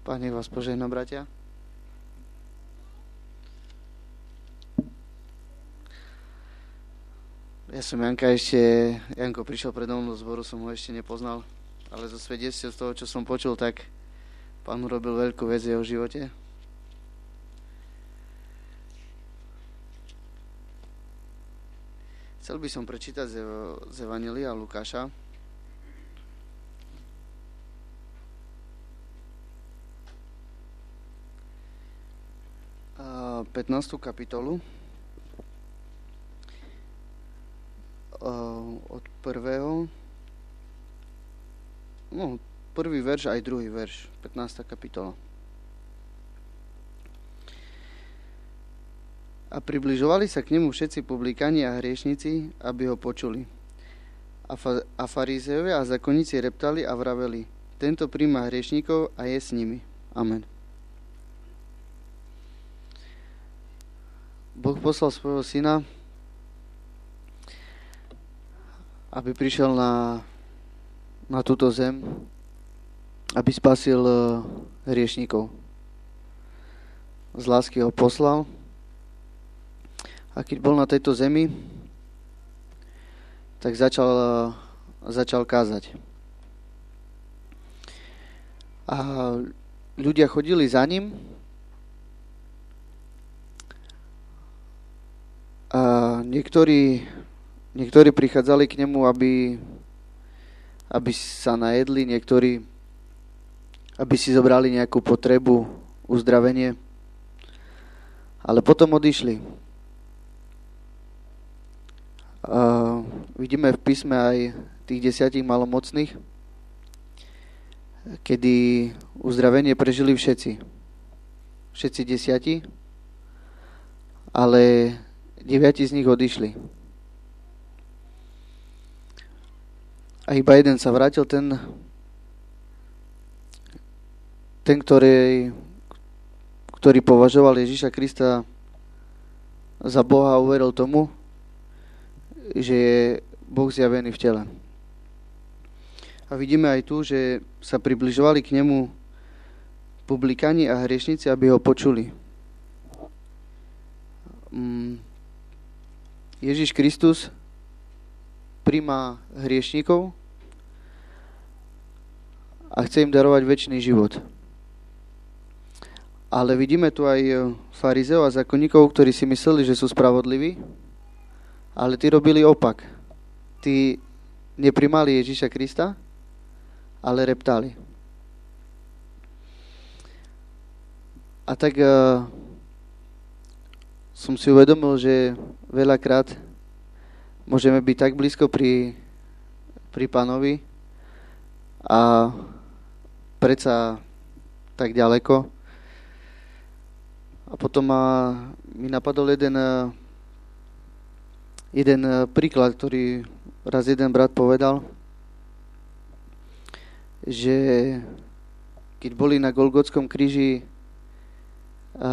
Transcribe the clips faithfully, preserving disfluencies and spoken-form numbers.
Pán nech vás požehná, bratia. Ja som Janka ešte, Janko prišiel predo mnou do zboru, som ho ešte nepoznal, ale zo svedectiev z toho, čo som počul, tak Pán urobil veľkú vec v jeho živote. Chcel by som prečítať z, z Evanjelia Lukáša. pätnástu kapitolu. Od prvého, no, prvý verš aj druhý verš, pätnásta kapitola. A približovali sa k nemu všetci publikáni a hriešnici, aby ho počuli. A, fa- a farizejovia a zákonníci reptali a vraveli: tento príjma hriešnikov a je s nimi. Amen. Boh poslal svojho syna, aby prišiel na, na túto zem, aby spasil uh, hriešnikov. Z lásky ho poslal. A keď bol na tejto zemi, tak začal, uh, začal kázať. A ľudia chodili za ním a niektorí Niektorí prichádzali k nemu, aby, aby sa najedli, niektorí, aby si zobrali nejakú potrebu, uzdravenie, ale potom odišli. A vidíme v písme aj tých desiatich malomocných, kedy uzdravenie prežili všetci. Všetci desiati, ale deviati z nich odišli. A iba jeden sa vrátil, ten, ten ktorý, ktorý považoval Ježiša Krista za Boha a uveril tomu, že je Boh zjavený v tele. A vidíme aj tu, že sa približovali k nemu publikáni a hriešnici, aby ho počuli. Ježiš Kristus príjma hriešnikov a chce im darovať večný život. Ale vidíme tu aj farizeov a zákonníkov, ktorí si mysleli, že sú spravodliví, ale tí robili opak. Tí neprimali Ježiša Krista, ale reptali. A tak uh, som si uvedomil, že veľakrát môžeme byť tak blízko pri, pri Pánovi a predsa tak ďaleko. A potom ma, mi napadol jeden, jeden príklad, ktorý raz jeden brat povedal, že keď boli na Golgotskom kríži a, a,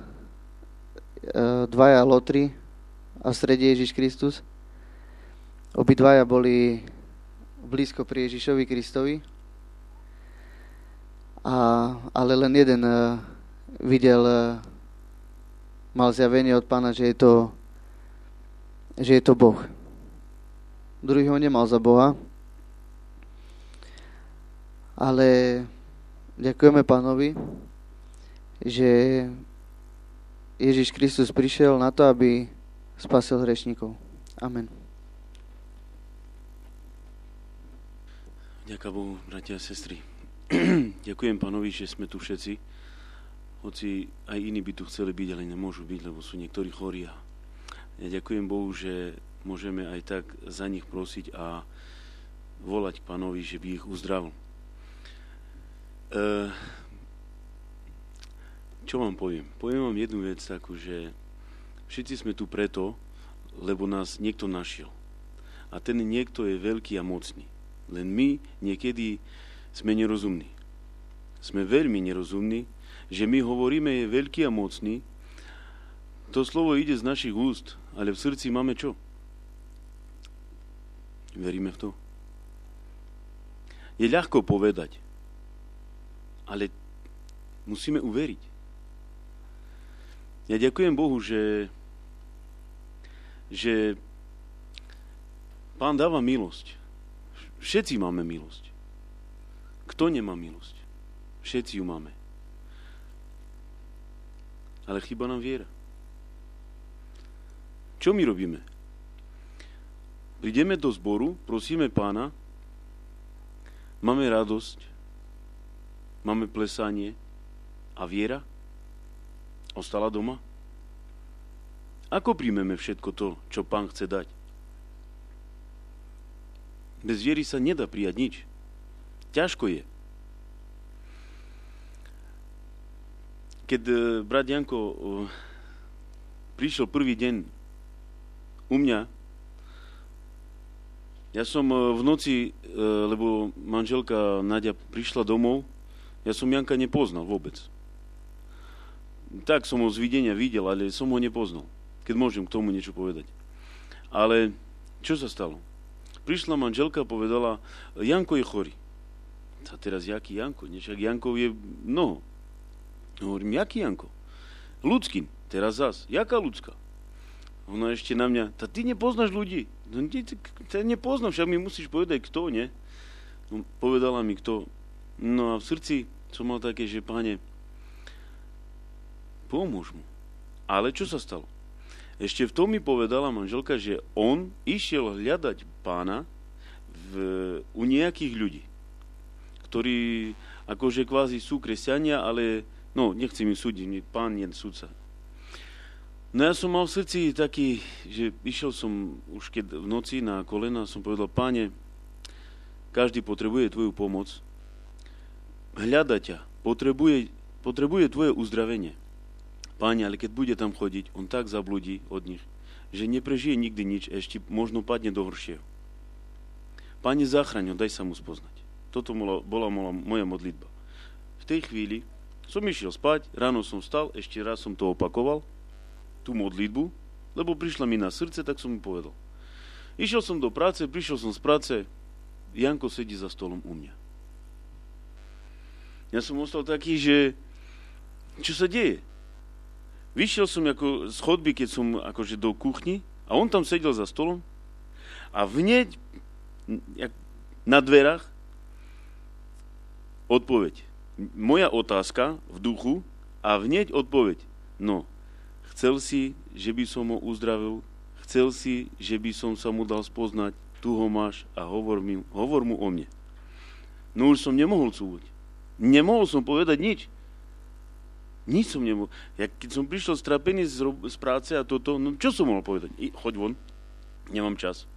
dvaja lotri a v strede Ježiš Kristus, obidvaja boli blízko pri Ježišovi Kristovi, a, ale len jeden uh, videl, uh, mal zjavenie od Pána, že je to, že je to Boh. Druhý ho nemal za Boha, ale ďakujeme Pánovi, že Ježiš Kristus prišiel na to, aby spasil hriešnikov. Amen. Ďakujem Bohu, bratia a sestry. Ďakujem Pánovi, že sme tu všetci, hoci aj iní by tu chceli byť, ale nemôžu byť, lebo sú niektorí chorí. Ja ďakujem Bohu, že môžeme aj tak za nich prosiť a volať k Pánovi, že by ich uzdravil. E, čo vám poviem? Poviem vám jednu vec takú, že všetci sme tu preto, lebo nás niekto našiel. A ten niekto je veľký a mocný. Len my niekedy sme nerozumní. Sme veľmi nerozumní, že my hovoríme, je veľký a mocný. To slovo ide z našich úst, ale v srdci máme čo? Veríme v to? Je ľahko povedať, ale Musíme uveriť. Ja ďakujem Bohu, že, že Pán dáva milosť. Všetci máme milosť. Kto nemá milosť? Všetci ju máme. Ale chýba nám viera. Čo my robíme? Prídeme do zboru, prosíme Pána, máme radosť, máme plesanie a viera ostala doma? Ako príjmeme všetko to, čo Pán chce dať? Bez viery sa nedá prijať nič. Ťažko je. Keď brat Janko prišiel prvý deň u mňa, ja som v noci, lebo manželka Nadia prišla domov, ja som Janka nepoznal vôbec. Tak som ho z videnia videl, ale som ho nepoznal. Keď môžem k tomu niečo povedať. Ale čo sa stalo? Prišla manželka a povedala, Janko je chorý. A teraz, jaký Janko? Však Jankov je mnoho. Hovorím, jaký Janko? Ľudský. Teraz zas. Jaká ľudská? Ona ešte na mňa, tá ty nepoznáš ľudí. No, ty, ty nepoznám, však mi musíš povedať, kto, nie? No, povedala mi, kto. No a v srdci som mal také, že Pane, pomôž mu. Ale čo sa stalo? Ešte v tom mi povedala manželka, že on išiel hľadať Pána v, u nejakých ľudí, ktorí akože kvázi sú kresťania, ale no, nechcem im súdiť, Pán je sudca. No ja som mal v srdci taký, že išiel som už keď v noci na kolena, som povedal, Páne, každý potrebuje tvoju pomoc, hľada ťa, potrebuje, potrebuje tvoje uzdravenie. Páne, ale keď bude tam chodiť, on tak zabludí od nich, že neprežije nikdy nič, ešte možno padne do horšieho. Páne, zachraň ho, daj sa mu spoznať. Toto bola, bola moja modlitba. V tej chvíli som išiel spať, ráno som vstal, ešte raz som to opakoval, tú modlitbu, lebo prišla mi na srdce, tak som mu povedal. Išiel som do práce, prišiel som z práce, Janko sedí za stolom u mňa. Ja som ostal taký, že čo sa deje? Vyšiel som ako z chodby, keď som akože do kuchni a on tam sedel za stolom a hneď na dverách odpoveď. Moja otázka v duchu a hneď odpoveď. No, chcel si, že by som ho uzdravil, chcel si, že by som sa mu dal spoznať, tu ho máš a hovor, mi, hovor mu o mne. No už som nemohol cúvať. Nemohol som povedať nič. Nič som nemohol. Ja, keď som prišiel strapený z, z práce a toto, no čo som mohol povedať? I, choď von, nemám čas.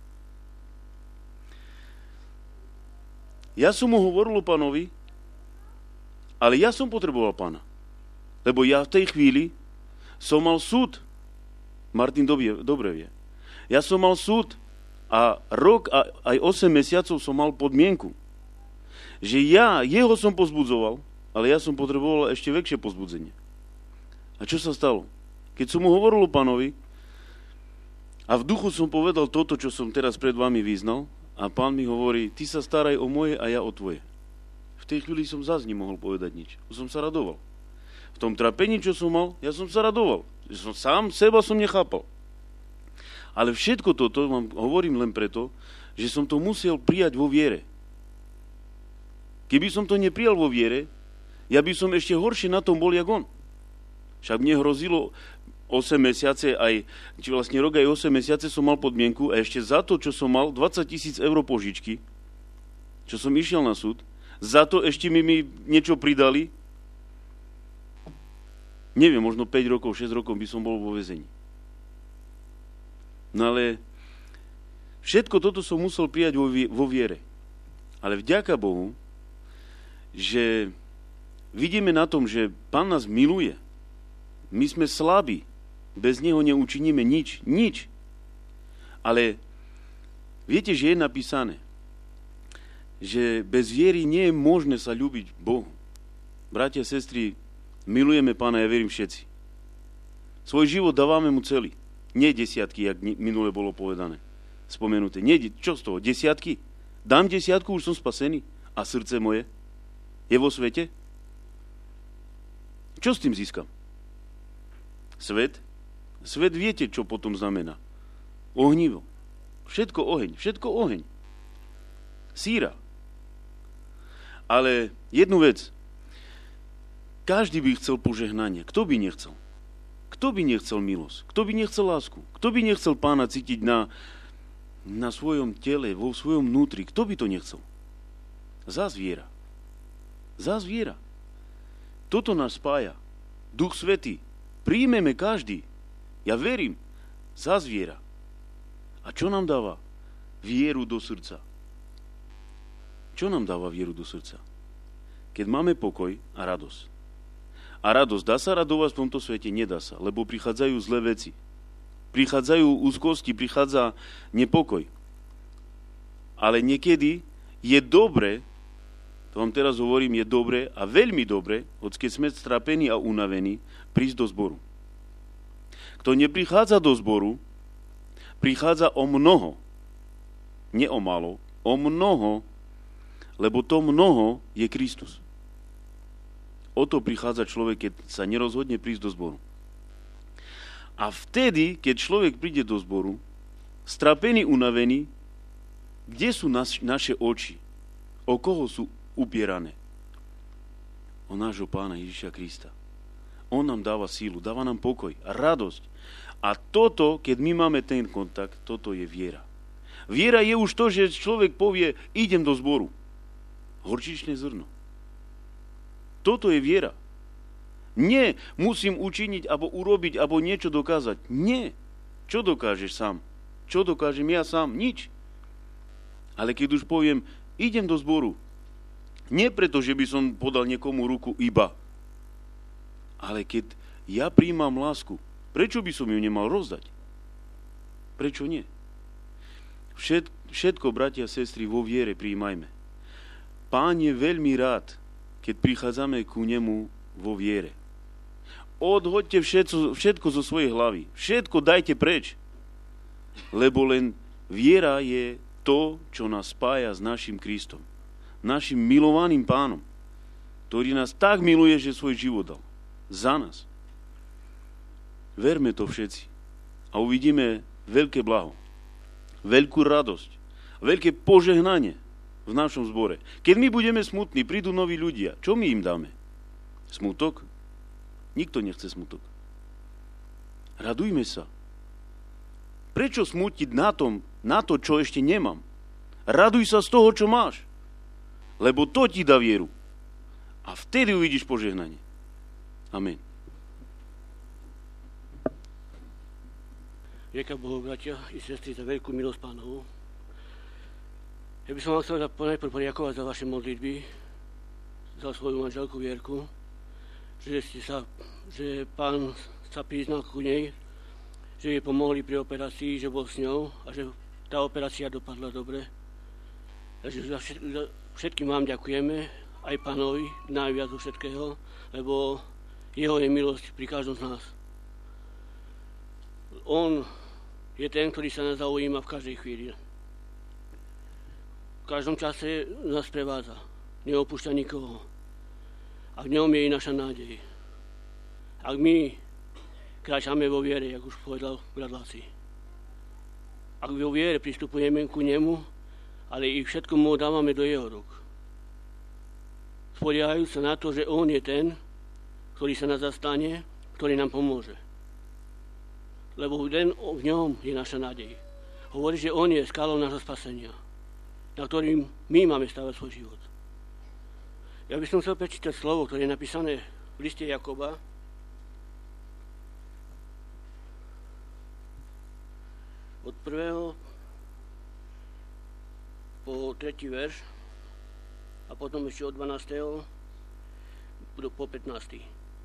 Ja som mu hovoril o Pánovi, ale ja som potreboval Pána. Lebo ja v tej chvíli som mal súd. Martin dobre, dobre vie. Ja som mal súd a rok a aj osem mesiacov som mal podmienku. Že ja, jeho som pozbudzoval, ale ja som potreboval ešte väčšie pozbudzenie. A čo sa stalo? Keď som mu hovoril o Pánovi a v duchu som povedal toto, čo som teraz pred vami vyznal a Pán mi hovorí, ty sa staraj o moje a ja o tvoje. V tej chvíli som zás nemohol povedať nič. Som sa radoval. V tom trápení, čo som mal, ja som sa radoval. Som sám seba som nechápal. Ale všetko toto vám hovorím len preto, že som to musel prijať vo viere. Keby som to neprijal vo viere, ja by som ešte horšie na tom bol, jak on. Však mne hrozilo osem mesiace, aj, či vlastne rok aj osem mesiace som mal podmienku a ešte za to, čo som mal, dvadsať tisíc eur požičky, čo som išiel na súd, za to ešte mi, mi niečo pridali. Neviem, možno päť rokov, šesť rokov by som bol vo väzení. No ale všetko toto som musel prijať vo, vo viere. Ale vďaka Bohu, že vidíme na tom, že Pán nás miluje. My sme slabí. Bez Neho neučiníme nič. Nič. Ale viete, že je napísané, že bez viery nie je možné sa ľúbiť Bohu. Bratia, sestry, milujeme Pána, ja verím všetci. Svoj život dávame mu celý. Nie desiatky, jak minule bolo povedané. Spomenuté. Nie, čo z toho? Desiatky? Dám desiatku, už som spasený. A srdce moje je vo svete? Čo s tým získam? Svet? Svet viete, čo potom znamená. Ohnivo. Všetko oheň. Všetko oheň. Síra. Ale jednu vec. Každý by chcel požehnanie. Kto by nechcel? Kto by nechcel milosť? Kto by nechcel lásku? Kto by nechcel Pána cítiť na, na svojom tele, vo svojom vnútri? Kto by to nechcel? Zas viera. Zas viera. Toto nás spája. Duch Svätý. Príjmeme každý. Ja verím. Zas viera. A čo nám dáva? Vieru do srdca. Čo nám dáva vieru do srdca? Keď máme pokoj a radosť. A radosť, dá sa radovať v tomto svete? Nedá sa, lebo prichádzajú zlé veci. Prichádzajú úzkosti, prichádza nepokoj. Ale niekedy je dobre, to vám teraz hovorím, je dobre a veľmi dobre, hoď keď sme strapení a unavení, prísť do zboru. Kto neprichádza do zboru, prichádza o mnoho, nie o malo, o mnoho, lebo to mnoho je Kristus. O to prichádza človek, keď sa nerozhodne prísť do zboru. A vtedy, keď človek príde do zboru, strapený, unavený, kde sú naš, naše oči? O koho sú upierané? O nášho Pána Ježiša Krista. On nám dáva sílu, dáva nám pokoj a radosť. A toto, keď my máme ten kontakt, toto je viera. Viera je už to, že človek povie, idem do zboru. Horčičné zrno. Toto je viera. Nie, musím učiniť, alebo urobiť, alebo niečo dokázať. Nie. Čo dokážeš sám? Čo dokážem ja sám? Nič. Ale keď už poviem, idem do zboru, nie preto, že by som podal niekomu ruku iba, ale keď ja príjmam lásku, prečo by som ju nemal rozdať? Prečo nie? Všet, všetko, bratia a sestry, vo viere príjmajme. Pán je veľmi rád, keď prichádzame ku nemu vo viere. Odhoďte všetko, všetko zo svojej hlavy. Všetko dajte preč. Lebo len viera je to, čo nás spája s našim Kristom. Našim milovaným Pánom, ktorý nás tak miluje, že svoj život dal. Za nás. Verme to všetci a uvidíme veľké blaho, veľkú radosť, veľké požehnanie v našom zbore. Keď my budeme smutní, prídu noví ľudia, čo my im dáme? Smutok? Nikto nechce smutok. Radujme sa. Prečo smutiť na tom, na to, čo ešte nemám? Raduj sa z toho, čo máš. Lebo to ti dá vieru. A vtedy uvidíš požehnanie. Amen. Ďakujem Bohu, bratia i sestry, za veľkú milosť Pánovu. Ja by som vám chcel najprv poďakovať za vaše modlitby, za svoju manželku Vierku, že, ste sa, že Pán sa priznal ku nej, že jej pomohli pri operácii, že bol s ňou a že tá operácia dopadla dobre. Takže za všetkým vám ďakujeme, aj Pánovi, najviac zo všetkého, lebo jeho je milosť pri každom z nás. On je ten, ktorý sa nás zaujíma v každej chvíli. V každom čase nás prevádza. Neopúšťa nikoho. A v ňom je i naša nádej. Ak my kráčame vo viere, jak už povedal brat Laci. Ak vo viere pristupujeme ku nemu, ale i všetko mu dávame do jeho rúk. Spoliehajúc sa na to, že on je ten, ktorý sa nás zastane, ktorý nám pomôže. Lebo len v ňom je naša nádej. Hovorí, že on je skalou nášho spasenia, na ktorým my máme stavať svoj život. Ja by som chcel prečítať slovo, ktoré je napísané v liste Jakoba. Od prvého po tretí verš a potom ešte od dvanásteho po pätnásty.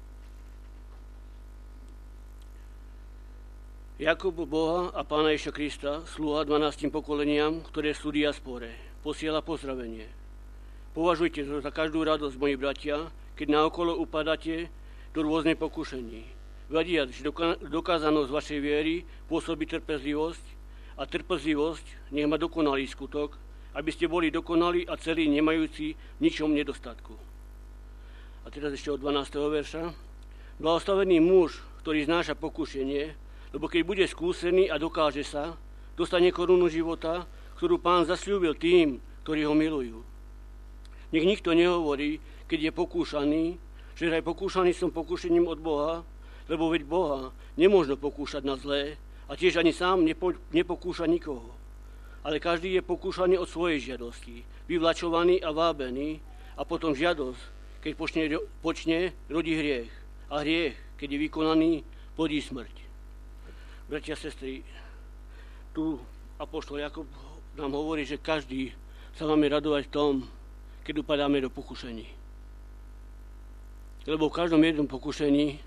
Jakub Boha a Pána Ježiša Krista, sluha dvanástim pokoleniam, ktoré sú v diaspore, posiela pozdravenie. Považujte to za každú radosť, moji bratia, keď naokolo upadáte do rôznych pokušení. Vediac, že dokázanosť vašej viery pôsobí trpezlivosť a trpezlivosť nech má dokonalý skutok, aby ste boli dokonali a celí, nemajúci v ničom nedostatku. A teraz ešte od dvanásteho verša. Blahoslavený muž, ktorý znáša pokušenie, lebo keď bude skúsený a dokáže sa, dostane korunu života, ktorú Pán zasľúbil tým, ktorí ho milujú. Nech nikto nehovorí, keď je pokúšaný, že aj pokúšaný som pokúšením od Boha, lebo veď Boha nemôžno pokúšať na zlé a tiež ani sám nepo, nepokúša nikoho. Ale každý je pokúšaný od svojej žiadosti, vyvlačovaný a vábený a potom žiadosť, keď počne, počne rodí hriech. A hriech, keď je vykonaný, plodí smrť. Bratia a sestry, tu apoštol Jakub nám hovorí, že každý sa máme radovať v tom, keď upadáme do pokušení. Lebo v každom jednom pokušení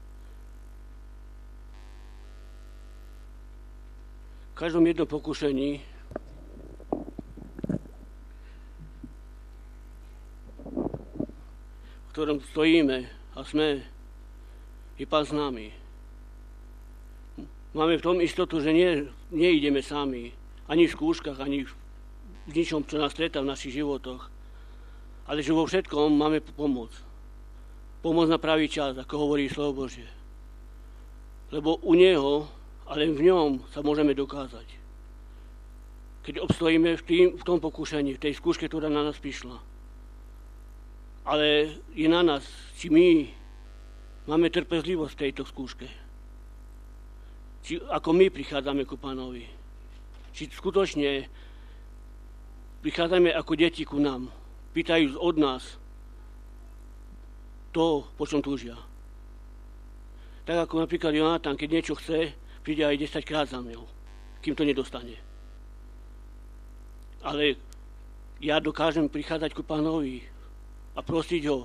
v každom jednom pokušení v ktorom stojíme a sme, je Pán s nami. Máme v tom istotu, že nie, neideme sami, ani v skúškach, ani v ničom, čo nás stretá v našich životoch, ale že vo všetkom máme pomoc. Pomoc na pravý čas, ako hovorí slovo Božie. Lebo u Neho, ale v ňom sa môžeme dokázať. Keď obstojíme v, tým, v tom pokušení, v tej skúške, ktorá na nás prišla. Ale je na nás, či my máme trpezlivosť v tejto skúške. Či ako my prichádzame ku Pánovi. Či skutočne prichádzame ako deti ku nám, pýtajú od nás to, po čom túžia. Tak ako napríklad Jonatan, keď niečo chce, príde aj desaťkrát za mňou, kým to nedostane. Ale ja dokážem prichádzať ku Pánovi a prosiť ho.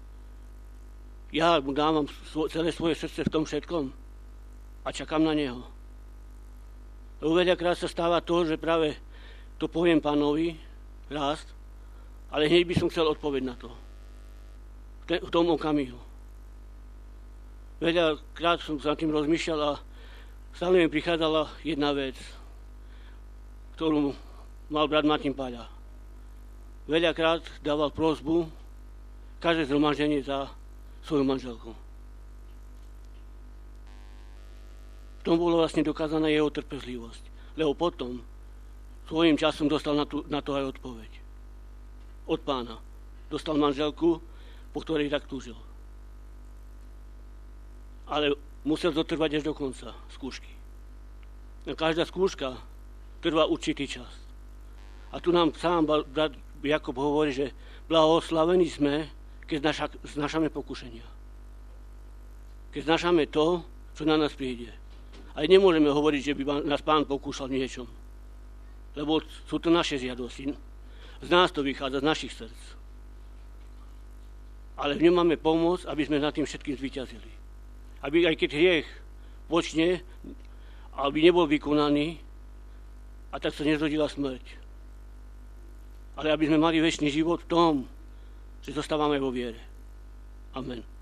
Ja mu dávam celé svoje srdce v tom všetkom a čakám na neho. Lebo veľakrát sa stáva to, že práve to poviem Pánovi raz, ale hneď by som chcel odpoveď na to. V tom okamihu. Veľakrát som sa tým rozmýšľal a stále mi prichádzala jedna vec, ktorú mal brat Martin Páľa. Veľakrát dával prosbu každé zhromaždenie za svoju manželku. V tom bolo vlastne dokázaná jeho trpezlivosť, lebo potom svojím časom dostal na, tu, na to aj odpoveď. Od Pána. Dostal manželku, po ktorej tak túžil. Ale musel dotrvať až do konca skúšky. A každá skúška trvá určitý čas. A tu nám sám brat Jakub hovorí, že blahoslavení sme, keď znášame pokušenia. Keď znášame to, čo na nás príde. Ale nemôžeme hovoriť, že by nás Pán pokúšal v niečom. Lebo sú to naše žiadosti. Z nás to vychádza, z našich srdc. Ale v ňom máme pomoc, aby sme nad tým všetkým zvíťazili. Aby aj keď hriech počne, aby nebol vykonaný, a tak sa nezrodila smrť. Ale aby sme mali večný život v tom, že zostávame vo viere. Amen.